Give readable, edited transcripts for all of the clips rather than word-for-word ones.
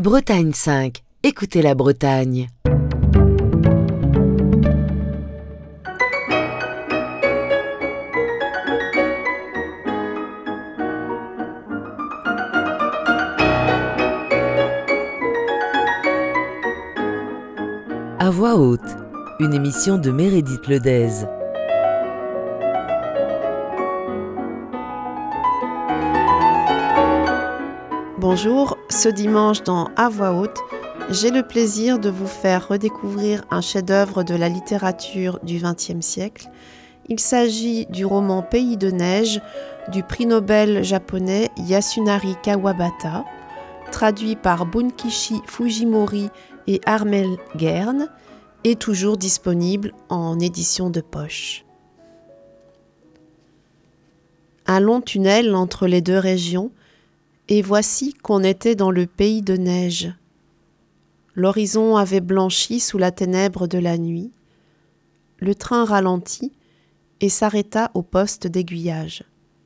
Bretagne 5, écoutez la Bretagne. À voix haute, une émission de Meredith Ledez. Bonjour, ce dimanche dans À voix haute, j'ai le plaisir de vous faire redécouvrir un chef-d'œuvre de la littérature du XXe siècle. Il s'agit du roman Pays de neige du prix Nobel japonais Yasunari Kawabata, traduit par Bunkichi Fujimori et Armel Guerne, et toujours disponible en édition de poche. Un long tunnel entre les deux régions, et voici qu'on était dans le pays de neige. L'horizon avait blanchi sous la ténèbre de la nuit. Le train ralentit et s'arrêta au poste d'aiguillage.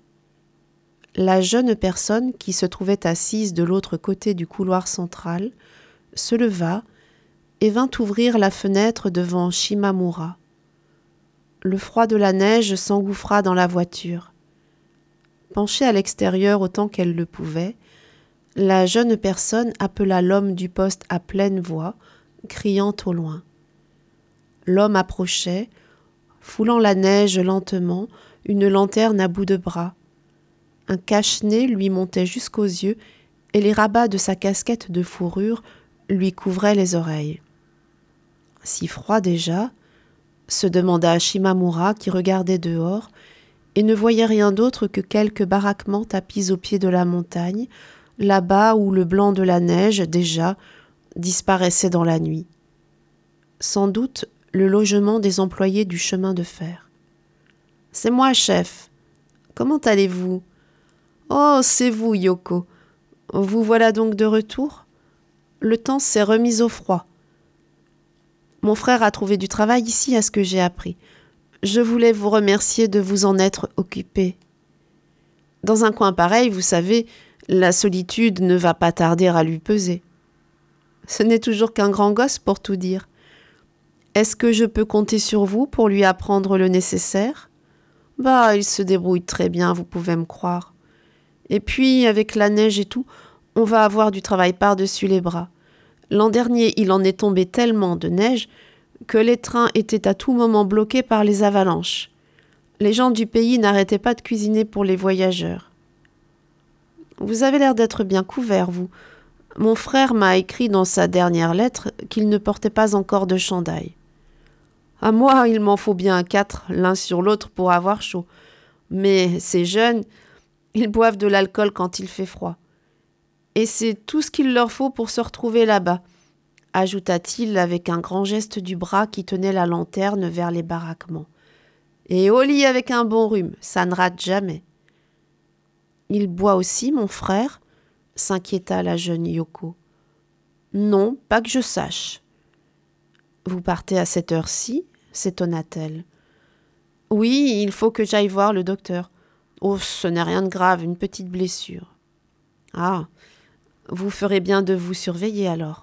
La jeune personne qui se trouvait assise de l'autre côté du couloir central se leva et vint ouvrir la fenêtre devant Shimamura. Le froid de la neige s'engouffra dans la voiture. Penchée à l'extérieur autant qu'elle le pouvait, la jeune personne appela l'homme du poste à pleine voix, criant au loin. L'homme approchait, foulant la neige lentement, une lanterne à bout de bras. Un cache-nez lui montait jusqu'aux yeux et les rabats de sa casquette de fourrure lui couvraient les oreilles. « Si froid déjà ?» se demanda Shimamura qui regardait dehors et ne voyait rien d'autre que quelques baraquements tapis au pied de la montagne, là-bas où le blanc de la neige, déjà, disparaissait dans la nuit. Sans doute le logement des employés du chemin de fer. « C'est moi, chef. Comment allez-vous ? » ?»« Oh, c'est vous, Yoko. Vous voilà donc de retour ? Le temps s'est remis au froid. Mon frère a trouvé du travail ici à ce que j'ai appris. Je voulais vous remercier de vous en être occupé. Dans un coin pareil, vous savez, la solitude ne va pas tarder à lui peser. Ce n'est toujours qu'un grand gosse pour tout dire. Est-ce que je peux compter sur vous pour lui apprendre le nécessaire ? Bah, il se débrouille très bien, vous pouvez me croire. Et puis, avec la neige et tout, on va avoir du travail par-dessus les bras. L'an dernier, il en est tombé tellement de neige que les trains étaient à tout moment bloqués par les avalanches. Les gens du pays n'arrêtaient pas de cuisiner pour les voyageurs. Vous avez l'air d'être bien couvert, vous. Mon frère m'a écrit dans sa dernière lettre qu'il ne portait pas encore de chandail. À moi, il m'en faut bien 4, l'un sur l'autre pour avoir chaud. Mais ces jeunes, ils boivent de l'alcool quand il fait froid. Et c'est tout ce qu'il leur faut pour se retrouver là-bas, ajouta-t-il avec un grand geste du bras qui tenait la lanterne vers les baraquements. Et au lit avec un bon rhume, ça ne rate jamais. Il boit aussi, mon frère ? S'inquiéta la jeune Yoko. Non, pas que je sache. Vous partez à cette heure-ci ? S'étonna-t-elle. Oui, il faut que j'aille voir le docteur. Oh, ce n'est rien de grave, une petite blessure. Ah, vous ferez bien de vous surveiller alors.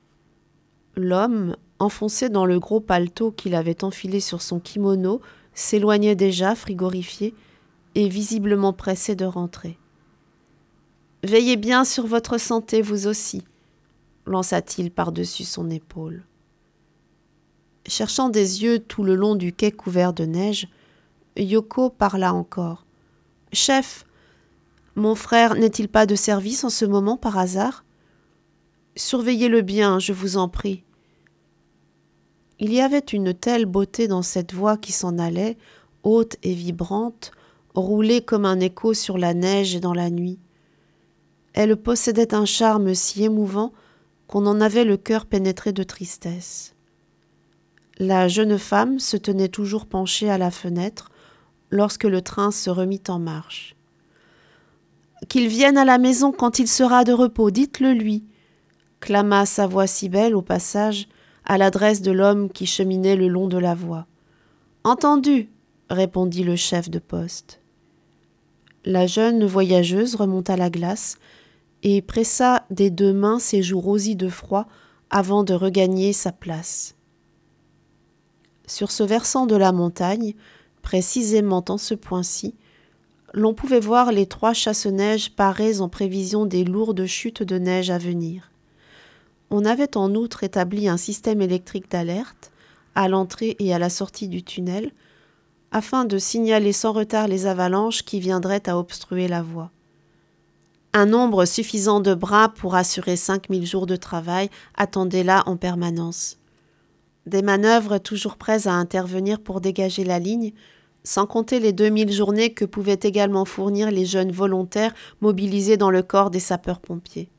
L'homme, enfoncé dans le gros paletot qu'il avait enfilé sur son kimono, s'éloignait déjà, frigorifié, et visiblement pressé de rentrer. « Veillez bien sur votre santé, vous aussi », lança-t-il par-dessus son épaule. Cherchant des yeux tout le long du quai couvert de neige, Yoko parla encore. « Chef, mon frère n'est-il pas de service en ce moment par hasard ? Surveillez-le bien, je vous en prie. » Il y avait une telle beauté dans cette voix qui s'en allait, haute et vibrante, roulée comme un écho sur la neige et dans la nuit. Elle possédait un charme si émouvant qu'on en avait le cœur pénétré de tristesse. La jeune femme se tenait toujours penchée à la fenêtre lorsque le train se remit en marche. « Qu'il vienne à la maison quand il sera de repos, dites-le lui !» clama sa voix si belle au passage à l'adresse de l'homme qui cheminait le long de la voie. « Entendu !» répondit le chef de poste. La jeune voyageuse remonta la glace et pressa des 2 mains ses joues rosies de froid avant de regagner sa place. Sur ce versant de la montagne, précisément en ce point-ci, l'on pouvait voir les 3 chasse-neige parés en prévision des lourdes chutes de neige à venir. On avait en outre établi un système électrique d'alerte à l'entrée et à la sortie du tunnel, afin de signaler sans retard les avalanches qui viendraient à obstruer la voie. Un nombre suffisant de bras pour assurer 5000 jours de travail attendait là en permanence. Des manœuvres toujours prêtes à intervenir pour dégager la ligne, sans compter les 2000 journées que pouvaient également fournir les jeunes volontaires mobilisés dans le corps des sapeurs-pompiers.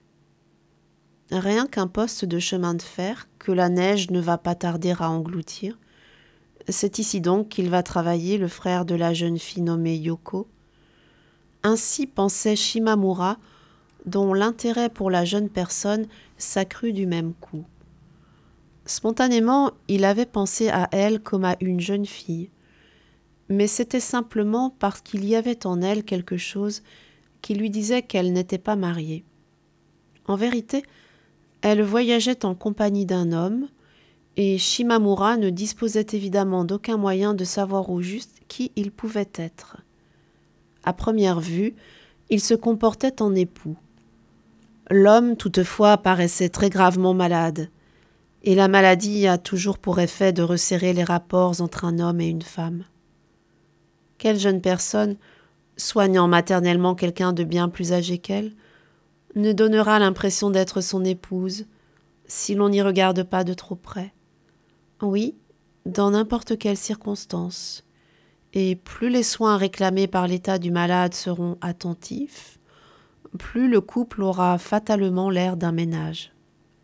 Rien qu'un poste de chemin de fer que la neige ne va pas tarder à engloutir. C'est ici donc qu'il va travailler le frère de la jeune fille nommée Yoko. Ainsi pensait Shimamura, dont l'intérêt pour la jeune personne s'accrut du même coup. Spontanément, il avait pensé à elle comme à une jeune fille, mais c'était simplement parce qu'il y avait en elle quelque chose qui lui disait qu'elle n'était pas mariée. En vérité, elle voyageait en compagnie d'un homme, et Shimamura ne disposait évidemment d'aucun moyen de savoir au juste qui il pouvait être. À première vue, il se comportait en époux. L'homme, toutefois, paraissait très gravement malade, et la maladie a toujours pour effet de resserrer les rapports entre un homme et une femme. Quelle jeune personne, soignant maternellement quelqu'un de bien plus âgé qu'elle, ne donnera l'impression d'être son épouse si l'on n'y regarde pas de trop près? Oui, dans n'importe quelle circonstance. Et plus les soins réclamés par l'état du malade seront attentifs, plus le couple aura fatalement l'air d'un ménage.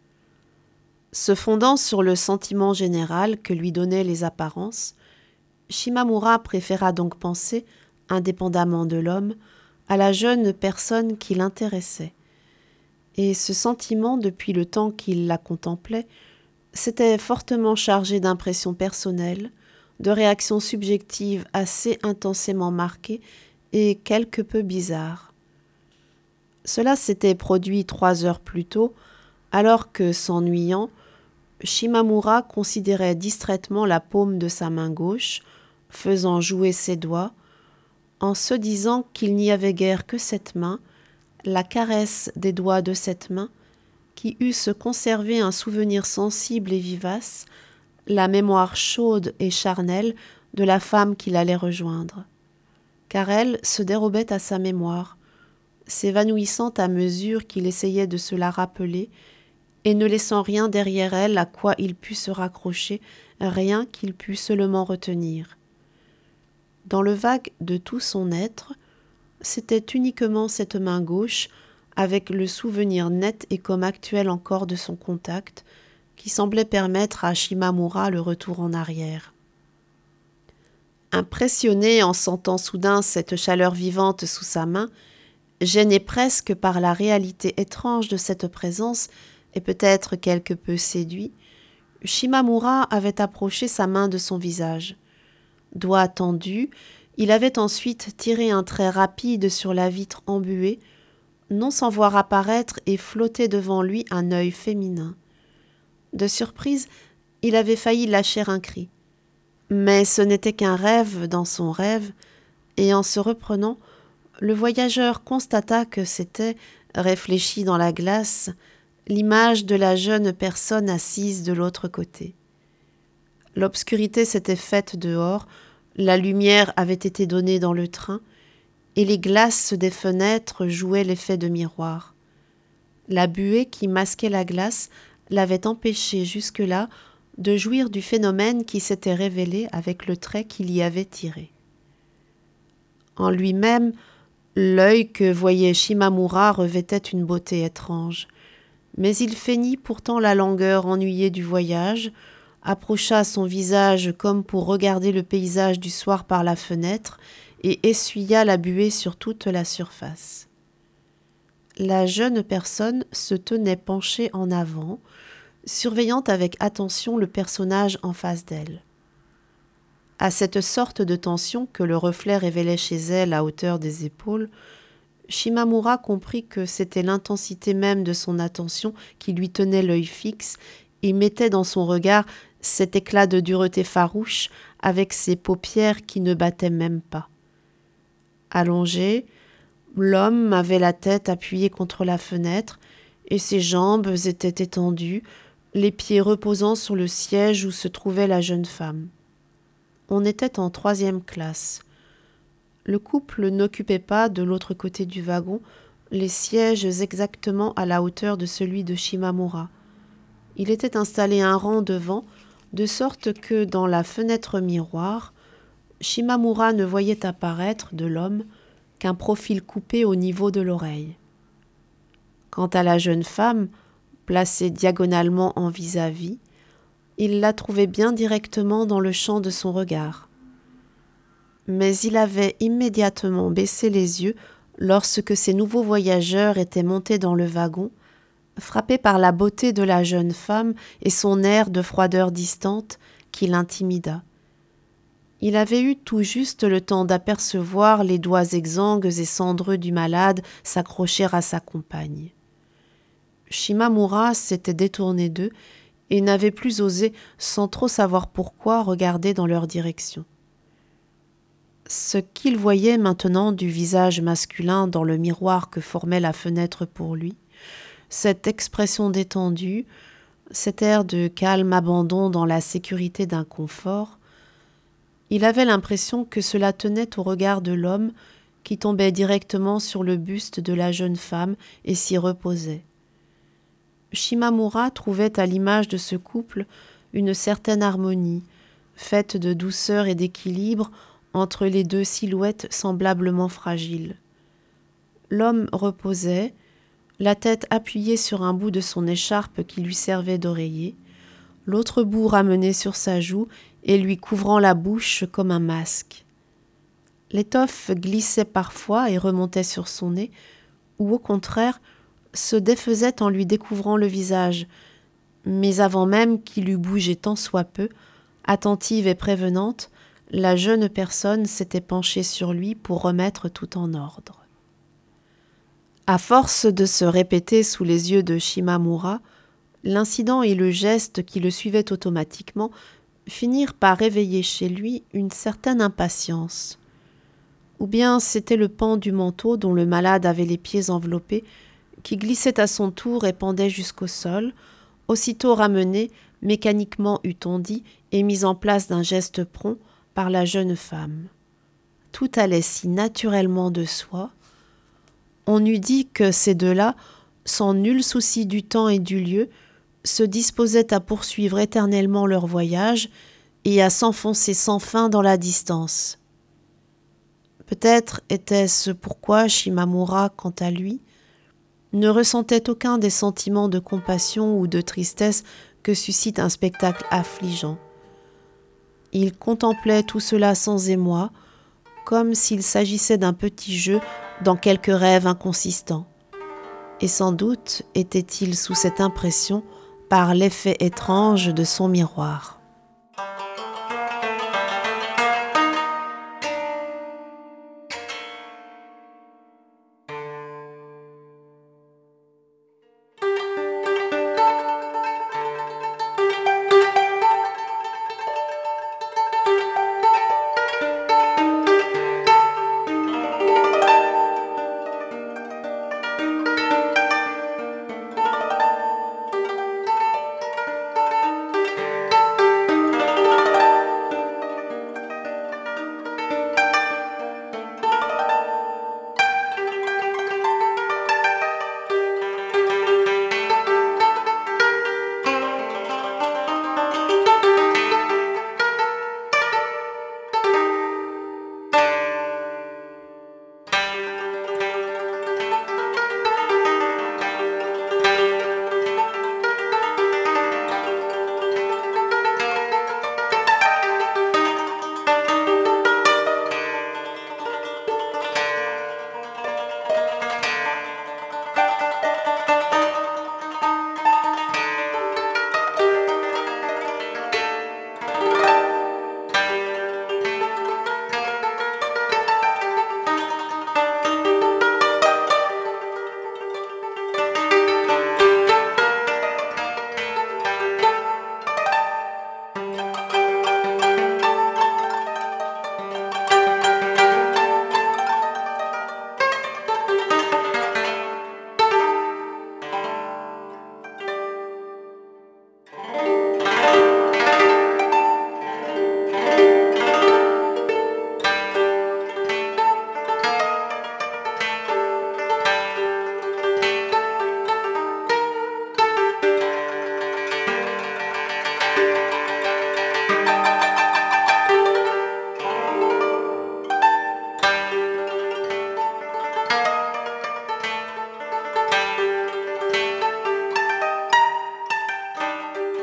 Se fondant sur le sentiment général que lui donnaient les apparences, Shimamura préféra donc penser, indépendamment de l'homme, à la jeune personne qui l'intéressait. Et ce sentiment, depuis le temps qu'il la contemplait, s'était fortement chargé d'impressions personnelles, de réactions subjectives assez intensément marquées et quelque peu bizarres. Cela s'était produit 3 heures plus tôt, alors que, s'ennuyant, Shimamura considérait distraitement la paume de sa main gauche, faisant jouer ses doigts, en se disant qu'il n'y avait guère que cette main, la caresse des doigts de cette main, qui eussent conservé un souvenir sensible et vivace, la mémoire chaude et charnelle de la femme qu'il allait rejoindre. Car elle se dérobait à sa mémoire, s'évanouissant à mesure qu'il essayait de se la rappeler, et ne laissant rien derrière elle à quoi il pût se raccrocher, rien qu'il pût seulement retenir. Dans le vague de tout son être, c'était uniquement cette main gauche, avec le souvenir net et comme actuel encore de son contact, qui semblait permettre à Shimamura le retour en arrière. Impressionné en sentant soudain cette chaleur vivante sous sa main, gêné presque par la réalité étrange de cette présence et peut-être quelque peu séduit, Shimamura avait approché sa main de son visage. Doigt tendu, il avait ensuite tiré un trait rapide sur la vitre embuée, non sans voir apparaître et flotter devant lui un œil féminin. De surprise, il avait failli lâcher un cri. Mais ce n'était qu'un rêve dans son rêve, et en se reprenant, le voyageur constata que c'était, réfléchi dans la glace, l'image de la jeune personne assise de l'autre côté. L'obscurité s'était faite dehors, la lumière avait été donnée dans le train, et les glaces des fenêtres jouaient l'effet de miroir. La buée qui masquait la glace l'avait empêché jusque-là de jouir du phénomène qui s'était révélé avec le trait qu'il y avait tiré. En lui-même, l'œil que voyait Shimamura revêtait une beauté étrange, mais il feignit pourtant la langueur ennuyée du voyage, approcha son visage comme pour regarder le paysage du soir par la fenêtre et essuya la buée sur toute la surface. La jeune personne se tenait penchée en avant, surveillant avec attention le personnage en face d'elle. À cette sorte de tension que le reflet révélait chez elle à hauteur des épaules, Shimamura comprit que c'était l'intensité même de son attention qui lui tenait l'œil fixe et mettait dans son regard cet éclat de dureté farouche avec ses paupières qui ne battaient même pas. Allongé, l'homme avait la tête appuyée contre la fenêtre et ses jambes étaient étendues, les pieds reposant sur le siège où se trouvait la jeune femme. On était en 3e classe. Le couple n'occupait pas, de l'autre côté du wagon, les sièges exactement à la hauteur de celui de Shimamura. Il était installé un rang devant, de sorte que, dans la fenêtre miroir, Shimamura ne voyait apparaître de l'homme qu'un profil coupé au niveau de l'oreille. Quant à la jeune femme, placée diagonalement en vis-à-vis, il la trouvait bien directement dans le champ de son regard. Mais il avait immédiatement baissé les yeux lorsque ces nouveaux voyageurs étaient montés dans le wagon, frappé par la beauté de la jeune femme et son air de froideur distante qui l'intimida. Il avait eu tout juste le temps d'apercevoir les doigts exsangues et cendreux du malade s'accrocher à sa compagne. Shimamura s'était détourné d'eux et n'avait plus osé, sans trop savoir pourquoi, regarder dans leur direction. Ce qu'il voyait maintenant du visage masculin dans le miroir que formait la fenêtre pour lui, cette expression détendue, cet air de calme abandon dans la sécurité d'un confort, il avait l'impression que cela tenait au regard de l'homme qui tombait directement sur le buste de la jeune femme et s'y reposait. Shimamura trouvait à l'image de ce couple une certaine harmonie, faite de douceur et d'équilibre entre les deux silhouettes semblablement fragiles. L'homme reposait, la tête appuyée sur un bout de son écharpe qui lui servait d'oreiller, l'autre bout ramené sur sa joue et lui couvrant la bouche comme un masque. L'étoffe glissait parfois et remontait sur son nez, ou au contraire, se défaisait en lui découvrant le visage, mais avant même qu'il eût bougé tant soit peu, attentive et prévenante, la jeune personne s'était penchée sur lui pour remettre tout en ordre. À force de se répéter sous les yeux de Shimamura, l'incident et le geste qui le suivaient automatiquement finirent par réveiller chez lui une certaine impatience. Ou bien c'était le pan du manteau dont le malade avait les pieds enveloppés qui glissait à son tour et pendait jusqu'au sol, aussitôt ramené, mécaniquement eût-on dit, et mis en place d'un geste prompt par la jeune femme. Tout allait si naturellement de soi. On eût dit que ces deux-là, sans nul souci du temps et du lieu, se disposaient à poursuivre éternellement leur voyage et à s'enfoncer sans fin dans la distance. Peut-être était-ce pourquoi Shimamura, quant à lui, ne ressentait aucun des sentiments de compassion ou de tristesse que suscite un spectacle affligeant. Il contemplait tout cela sans émoi, comme s'il s'agissait d'un petit jeu dans quelque rêve inconsistant. Et sans doute était-il sous cette impression par l'effet étrange de son miroir.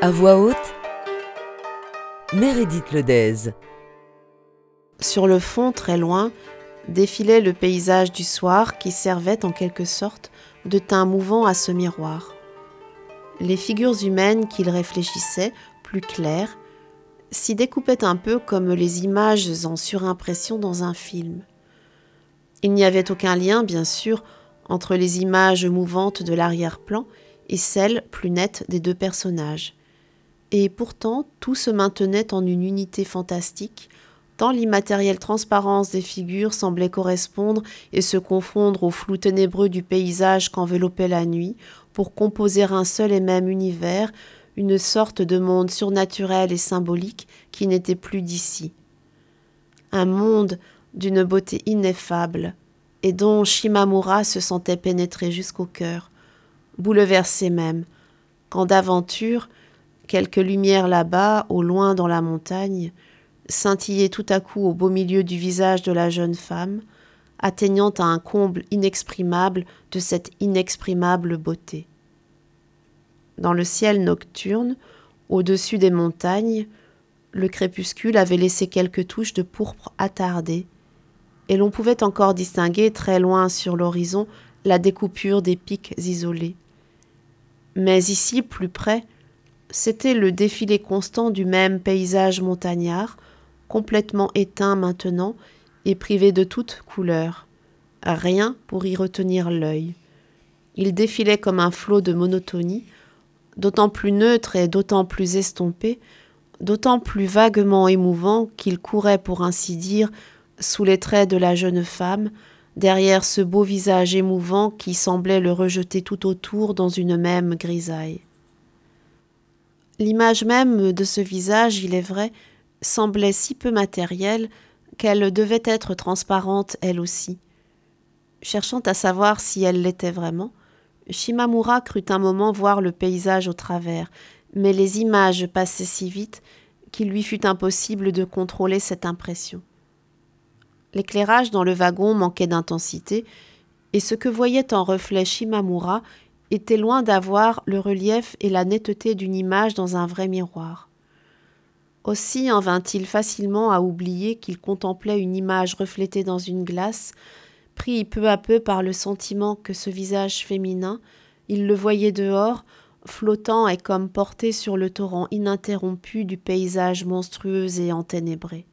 À voix haute, Meredith Lodez. Sur le fond, très loin, défilait le paysage du soir qui servait en quelque sorte de teint mouvant à ce miroir. Les figures humaines qu'il réfléchissait, plus claires, s'y découpaient un peu comme les images en surimpression dans un film. Il n'y avait aucun lien, bien sûr, entre les images mouvantes de l'arrière-plan et celles plus nettes des deux personnages. Et pourtant, tout se maintenait en une unité fantastique, tant l'immatérielle transparence des figures semblait correspondre et se confondre au flou ténébreux du paysage qu'enveloppait la nuit, pour composer un seul et même univers, une sorte de monde surnaturel et symbolique qui n'était plus d'ici. Un monde d'une beauté ineffable, et dont Shimamura se sentait pénétré jusqu'au cœur, bouleversé même, quand d'aventure, quelques lumières là-bas, au loin dans la montagne, scintillaient tout à coup au beau milieu du visage de la jeune femme, atteignant à un comble inexprimable de cette inexprimable beauté. Dans le ciel nocturne, au-dessus des montagnes, le crépuscule avait laissé quelques touches de pourpre attardé, et l'on pouvait encore distinguer très loin sur l'horizon la découpure des pics isolés. Mais ici, plus près, c'était le défilé constant du même paysage montagnard, complètement éteint maintenant et privé de toute couleur. Rien pour y retenir l'œil. Il défilait comme un flot de monotonie, d'autant plus neutre et d'autant plus estompé, d'autant plus vaguement émouvant qu'il courait, pour ainsi dire, sous les traits de la jeune femme, derrière ce beau visage émouvant qui semblait le rejeter tout autour dans une même grisaille. L'image même de ce visage, il est vrai, semblait si peu matérielle qu'elle devait être transparente elle aussi. Cherchant à savoir si elle l'était vraiment, Shimamura crut un moment voir le paysage au travers, mais les images passaient si vite qu'il lui fut impossible de contrôler cette impression. L'éclairage dans le wagon manquait d'intensité, et ce que voyait en reflet Shimamura était loin d'avoir le relief et la netteté d'une image dans un vrai miroir. Aussi en vint-il facilement à oublier qu'il contemplait une image reflétée dans une glace, pris peu à peu par le sentiment que ce visage féminin, il le voyait dehors, flottant et comme porté sur le torrent ininterrompu du paysage monstrueux et enténébré.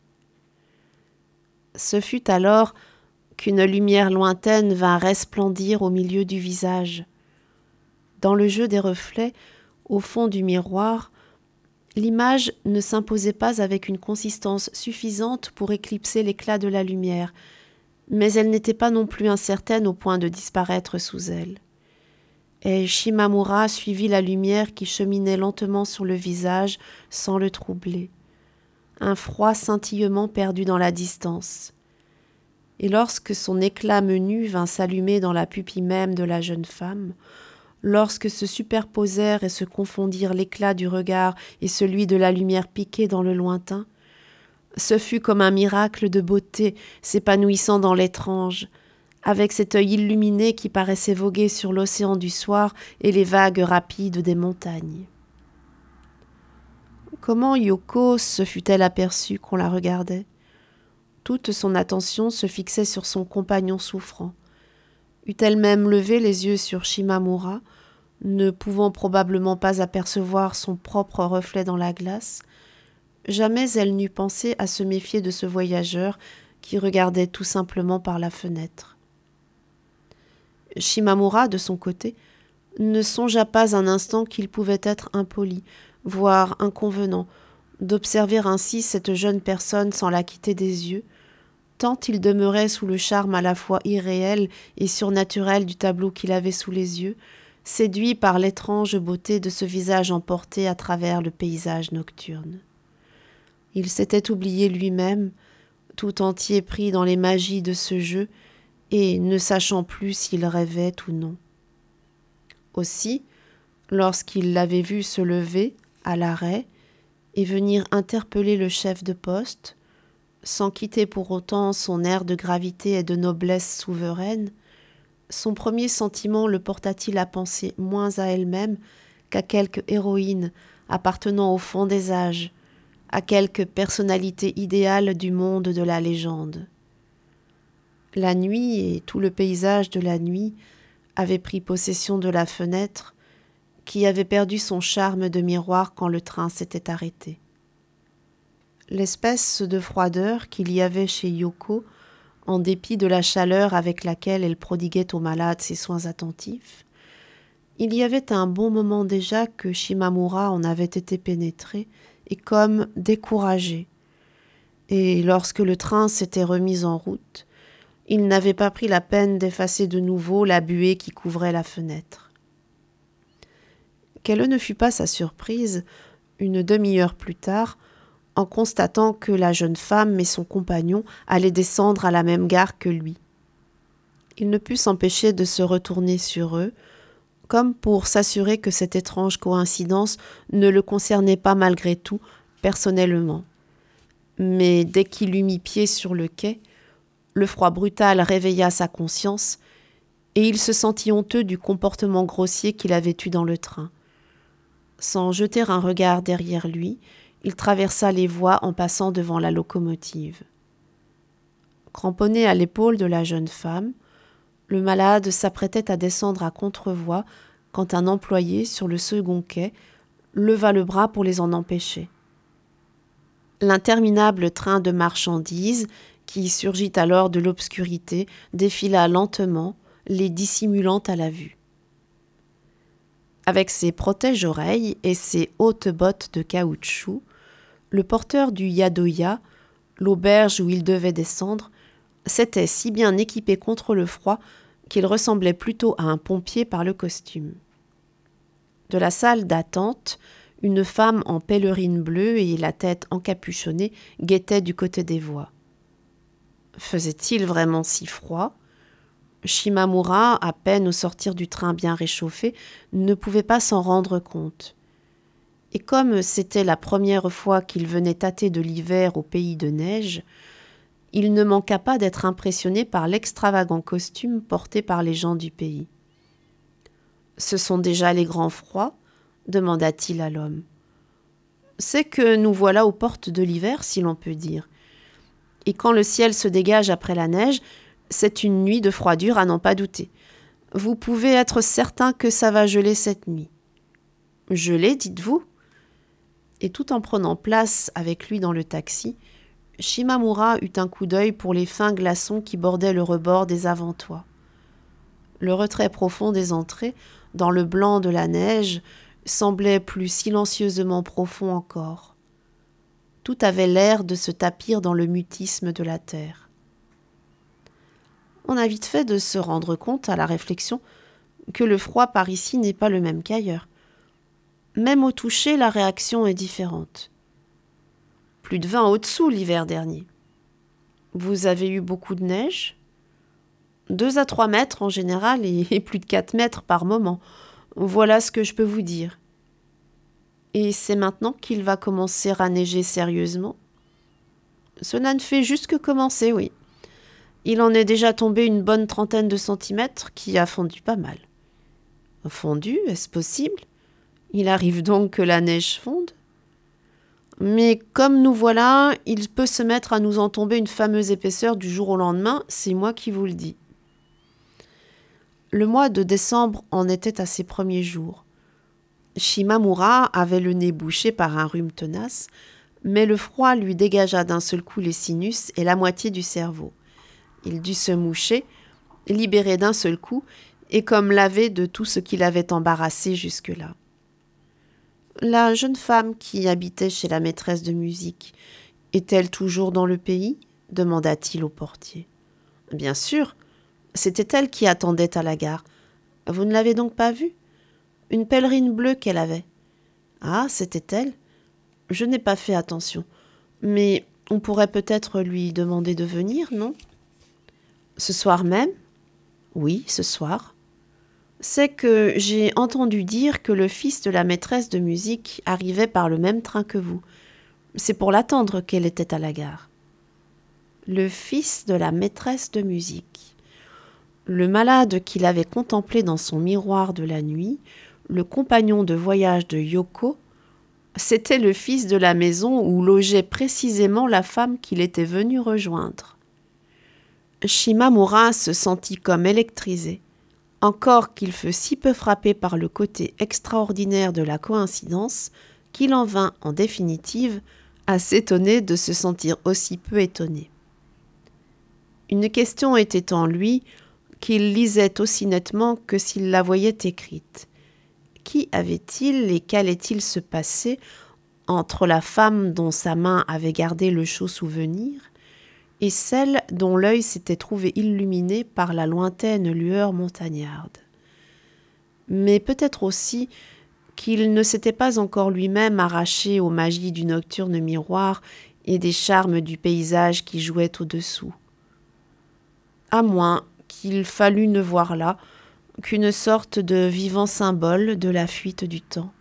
Ce fut alors qu'une lumière lointaine vint resplendir au milieu du visage. Dans le jeu des reflets, au fond du miroir, l'image ne s'imposait pas avec une consistance suffisante pour éclipser l'éclat de la lumière, mais elle n'était pas non plus incertaine au point de disparaître sous elle. Et Shimamura suivit la lumière qui cheminait lentement sur le visage sans le troubler. Un froid scintillement perdu dans la distance. Et lorsque son éclat menu vint s'allumer dans la pupille même de la jeune femme, lorsque se superposèrent et se confondirent l'éclat du regard et celui de la lumière piquée dans le lointain, ce fut comme un miracle de beauté s'épanouissant dans l'étrange, avec cet œil illuminé qui paraissait voguer sur l'océan du soir et les vagues rapides des montagnes. Comment Yoko se fut-elle aperçue qu'on la regardait ? Toute son attention se fixait sur son compagnon souffrant. Eût-elle même levé les yeux sur Shimamura, ne pouvant probablement pas apercevoir son propre reflet dans la glace, jamais elle n'eût pensé à se méfier de ce voyageur qui regardait tout simplement par la fenêtre. Shimamura, de son côté, ne songea pas un instant qu'il pouvait être impoli, voire inconvenant, d'observer ainsi cette jeune personne sans la quitter des yeux, tant il demeurait sous le charme à la fois irréel et surnaturel du tableau qu'il avait sous les yeux, séduit par l'étrange beauté de ce visage emporté à travers le paysage nocturne. Il s'était oublié lui-même, tout entier pris dans les magies de ce jeu, et ne sachant plus s'il rêvait ou non. Aussi, lorsqu'il l'avait vu se lever, à l'arrêt, et venir interpeller le chef de poste, sans quitter pour autant son air de gravité et de noblesse souveraine, son premier sentiment le porta-t-il à penser moins à elle-même qu'à quelque héroïne appartenant au fond des âges, à quelque personnalité idéale du monde de la légende. La nuit et tout le paysage de la nuit avaient pris possession de la fenêtre qui avait perdu son charme de miroir quand le train s'était arrêté. L'espèce de froideur qu'il y avait chez Yoko, en dépit de la chaleur avec laquelle elle prodiguait aux malades ses soins attentifs, il y avait un bon moment déjà que Shimamura en avait été pénétré et comme découragé. Et lorsque le train s'était remis en route, il n'avait pas pris la peine d'effacer de nouveau la buée qui couvrait la fenêtre. Quelle ne fut pas sa surprise, une demi-heure plus tard, en constatant que la jeune femme et son compagnon allaient descendre à la même gare que lui. Il ne put s'empêcher de se retourner sur eux, comme pour s'assurer que cette étrange coïncidence ne le concernait pas malgré tout, personnellement. Mais dès qu'il eut mis pied sur le quai, le froid brutal réveilla sa conscience et il se sentit honteux du comportement grossier qu'il avait eu dans le train. Sans jeter un regard derrière lui, il traversa les voies en passant devant la locomotive. Cramponné à l'épaule de la jeune femme, le malade s'apprêtait à descendre à contre-voie quand un employé sur le second quai leva le bras pour les en empêcher. L'interminable train de marchandises, qui surgit alors de l'obscurité, défila lentement, les dissimulant à la vue. Avec ses protège-oreilles et ses hautes bottes de caoutchouc, le porteur du Yadoya, l'auberge où il devait descendre, s'était si bien équipé contre le froid qu'il ressemblait plutôt à un pompier par le costume. De la salle d'attente, une femme en pèlerine bleue et la tête encapuchonnée guettait du côté des voies. Faisait-il vraiment si froid ? Shimamura, à peine au sortir du train bien réchauffé, ne pouvait pas s'en rendre compte. Et comme c'était la première fois qu'il venait tâter de l'hiver au pays de neige, il ne manqua pas d'être impressionné par l'extravagant costume porté par les gens du pays. « Ce sont déjà les grands froids ?» demanda-t-il à l'homme. « C'est que nous voilà aux portes de l'hiver, si l'on peut dire. Et quand le ciel se dégage après la neige, c'est une nuit de froidure à n'en pas douter. Vous pouvez être certain que ça va geler cette nuit. »« Geler, dites-vous » Et tout en prenant place avec lui dans le taxi, Shimamura eut un coup d'œil pour les fins glaçons qui bordaient le rebord des avant-toits. Le retrait profond des entrées, dans le blanc de la neige, semblait plus silencieusement profond encore. Tout avait l'air de se tapir dans le mutisme de la terre. On a vite fait de se rendre compte, à la réflexion, que le froid par ici n'est pas le même qu'ailleurs. Même au toucher, la réaction est différente. Plus de 20 au-dessous l'hiver dernier. Vous avez eu beaucoup de neige ? 2 à 3 mètres en général et plus de 4 mètres par moment. Voilà ce que je peux vous dire. Et c'est maintenant qu'il va commencer à neiger sérieusement ? Cela ne fait juste que commencer, oui. Il en est déjà tombé une bonne trentaine de centimètres qui a fondu pas mal. Fondu, est-ce possible ? Il arrive donc que la neige fonde ? Mais comme nous voilà, il peut se mettre à nous en tomber une fameuse épaisseur du jour au lendemain, c'est moi qui vous le dis. Le mois de décembre en était à ses premiers jours. Shimamura avait le nez bouché par un rhume tenace, mais le froid lui dégagea d'un seul coup les sinus et la moitié du cerveau. Il dut se moucher, libéré d'un seul coup, et comme lavé de tout ce qui l'avait embarrassé jusque-là. La jeune femme qui habitait chez la maîtresse de musique, est-elle toujours dans le pays ? Demanda-t-il au portier. Bien sûr, c'était elle qui attendait à la gare. Vous ne l'avez donc pas vue ? Une pèlerine bleue qu'elle avait. Ah, c'était elle ? Je n'ai pas fait attention. Mais on pourrait peut-être lui demander de venir, non ? Ce soir même ? Oui, ce soir. C'est que j'ai entendu dire que le fils de la maîtresse de musique arrivait par le même train que vous. C'est pour l'attendre qu'elle était à la gare. Le fils de la maîtresse de musique. Le malade qu'il avait contemplé dans son miroir de la nuit le compagnon de voyage de Yoko, c'était le fils de la maison où logeait précisément la femme qu'il était venu rejoindre. Shimamura se sentit comme électrisé, encore qu'il fut si peu frappé par le côté extraordinaire de la coïncidence qu'il en vint, en définitive, à s'étonner de se sentir aussi peu étonné. Une question était en lui qu'il lisait aussi nettement que s'il la voyait écrite. Qui avait-il et qu'allait-il se passer entre la femme dont sa main avait gardé le chaud souvenir et celle dont l'œil s'était trouvé illuminé par la lointaine lueur montagnarde? Mais peut-être aussi qu'il ne s'était pas encore lui-même arraché aux magies du nocturne miroir et des charmes du paysage qui jouaient au-dessous. À moins qu'il fallût ne voir là qu'une sorte de vivant symbole de la fuite du temps.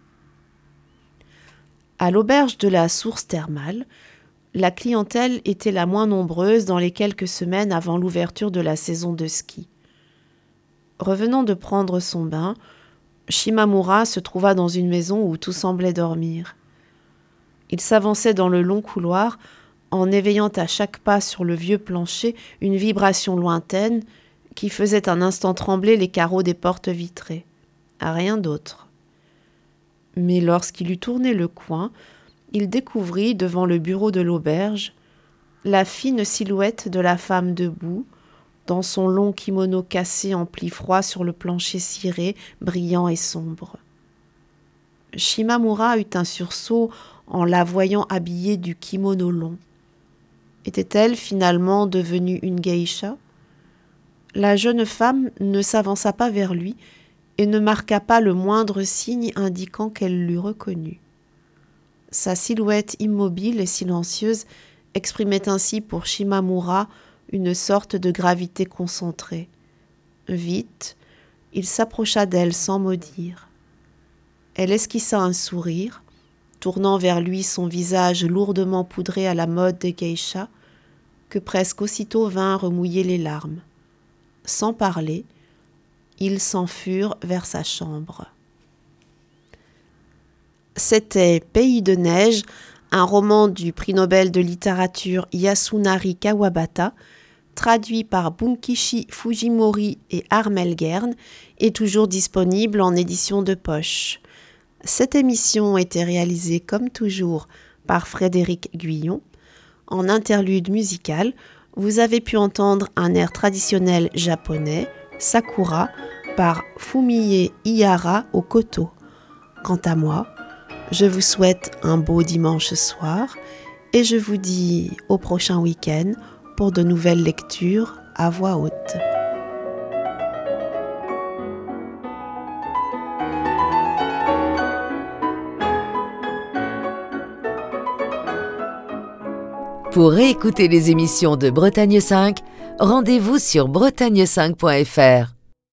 À l'auberge de la source thermale, la clientèle était la moins nombreuse dans les quelques semaines avant l'ouverture de la saison de ski. Revenant de prendre son bain, Shimamura se trouva dans une maison où tout semblait dormir. Il s'avançait dans le long couloir, en éveillant à chaque pas sur le vieux plancher une vibration lointaine qui faisait un instant trembler les carreaux des portes vitrées. Rien d'autre. Mais lorsqu'il eut tourné le coin, il découvrit, devant le bureau de l'auberge, la fine silhouette de la femme debout, dans son long kimono cassé en plis froids sur le plancher ciré, brillant et sombre. Shimamura eut un sursaut en la voyant habillée du kimono long. Était-elle finalement devenue une geisha ? La jeune femme ne s'avança pas vers lui et ne marqua pas le moindre signe indiquant qu'elle l'eût reconnu. Sa silhouette immobile et silencieuse exprimait ainsi pour Shimamura une sorte de gravité concentrée. Vite, il s'approcha d'elle sans mot dire. Elle esquissa un sourire, tournant vers lui son visage lourdement poudré à la mode des geishas, que presque aussitôt vinrent mouiller les larmes. Sans parler, ils s'enfurent vers sa chambre. C'était Pays de neige, un roman du prix Nobel de littérature Yasunari Kawabata, traduit par Bunkichi Fujimori et Armel Gern, et toujours disponible en édition de poche. Cette émission était réalisée comme toujours par Frédéric Guyon. En interlude musical, vous avez pu entendre un air traditionnel japonais, Sakura, par Fumie Ihara au koto. Quant à moi, je vous souhaite un beau dimanche soir et je vous dis au prochain week-end pour de nouvelles lectures à voix haute. Pour réécouter les émissions de Bretagne 5, rendez-vous sur bretagne5.fr.